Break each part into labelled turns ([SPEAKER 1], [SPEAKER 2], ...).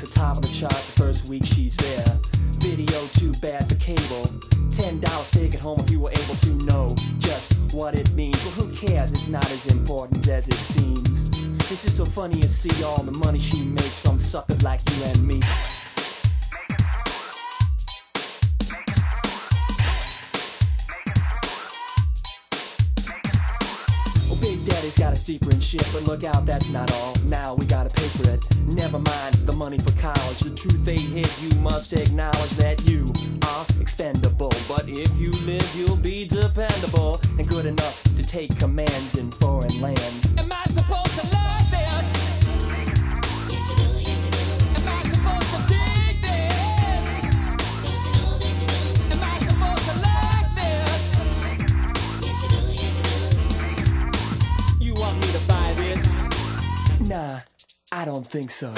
[SPEAKER 1] the top of the charts the first week she's there. Video too bad for cable. $10 take it home if you were able to know just what it means. Well, who cares? It's not as important as it seems. This is so funny to see all the money she makes from suckers like you and me. Big Daddy's got a steeper and shit, but look out, that's not all. Now we gotta pay for it. Never mind the money for college. The truth they hid, you must acknowledge that you are expendable. But if you live, you'll be dependable and good enough to take commands in foreign lands. Am I supposed to love this? Yes, you do, yes, you do. Am I supposed to dig this? Don't you know that you do? Am I supposed to like this? Yes, you do, yes, you do. You want me to buy this? Nah, I don't think so.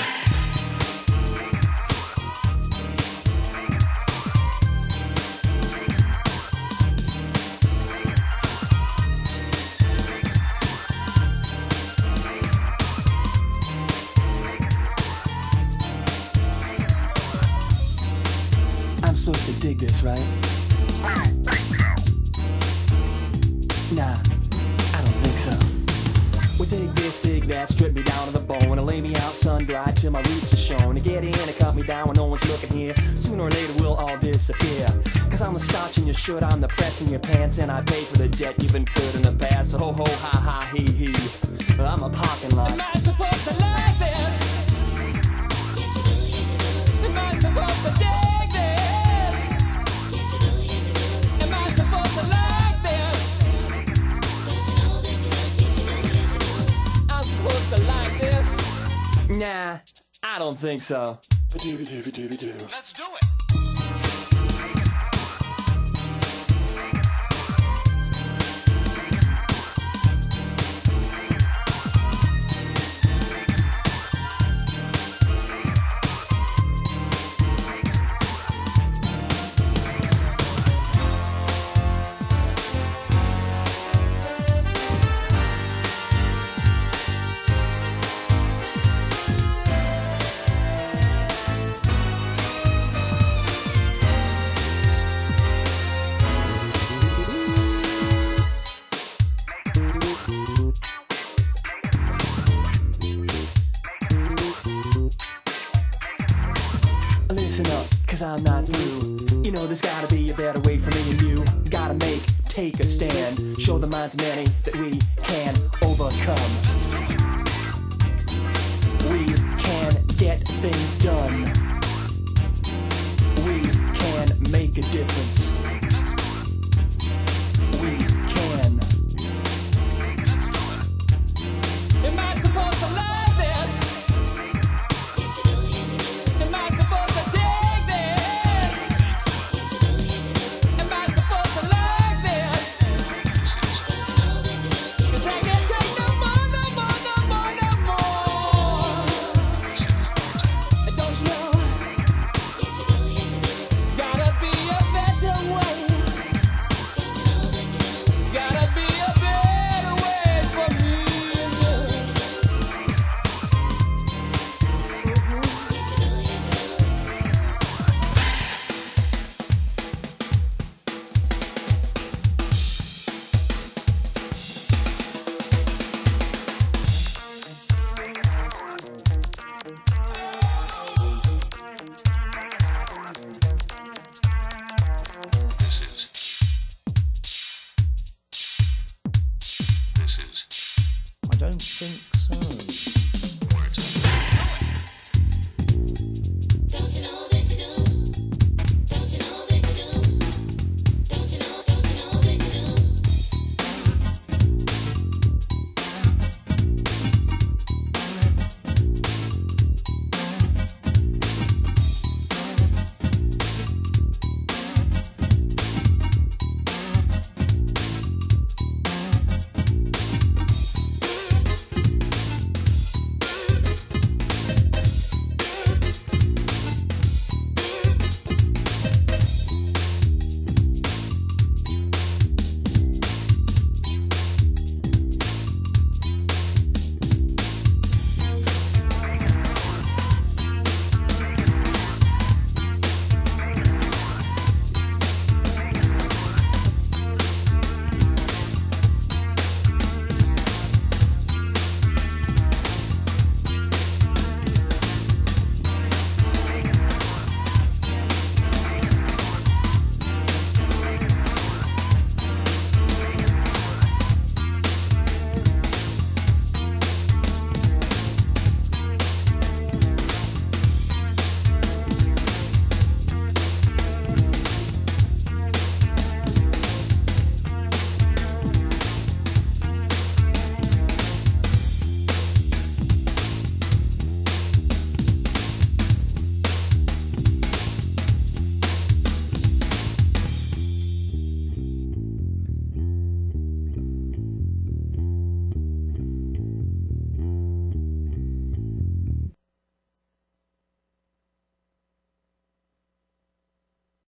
[SPEAKER 1] I'm supposed to dig this, right? Nah, I don't think so. Well, dig this, dig that, strip me down to the bone and lay me out sun-dried till my roots are shown. To get in and cut me down when no one's looking here. Sooner or later we'll all disappear. Cause I'm the starch in your shirt, I'm the press in your pants, and I pay for the debt you've incurred in the past. Ho ho ha ha hee hee. I'm a parking lot. Am I supposed to like this? Yes, you do, yes, you do. Am I supposed to dig this? Yes, you do, yes, you do. Am I supposed to like this? Don't you know that you do? Yes, you do, yes, you do. I'm supposed to like this? Nah, I don't think so.
[SPEAKER 2] Let's do it.
[SPEAKER 1] Listen up, cause I'm not through. You know there's gotta be a better way for me and you. Gotta take a stand. Show the minds of many that we can overcome. We can get things done. We can make a difference.